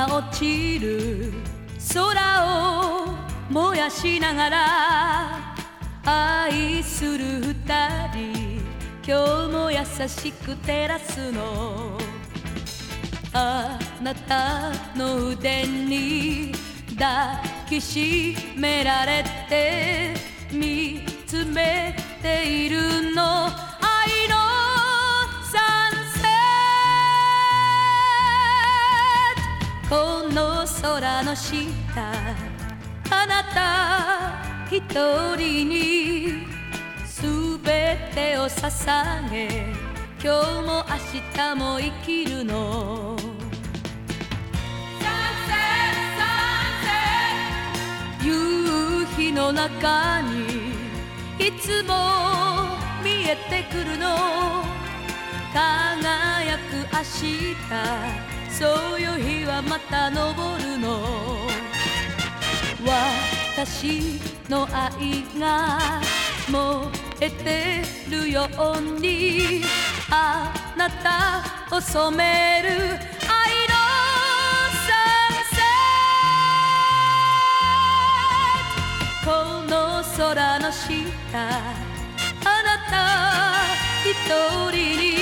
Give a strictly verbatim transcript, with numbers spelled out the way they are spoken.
が落ちる空を燃やしながら愛する二人今日も優しく照らすのあなたの腕に抱きしめられて見つめているの愛のサンセットこの空の下あなた一人にすべてを捧げ今日も明日も生きるの夕日の中にいつも見えてくるの輝く明日そういう日はまた昇るの私の愛が燃えてるようにあなたを染める愛のサンセットこの空の下あなた一人に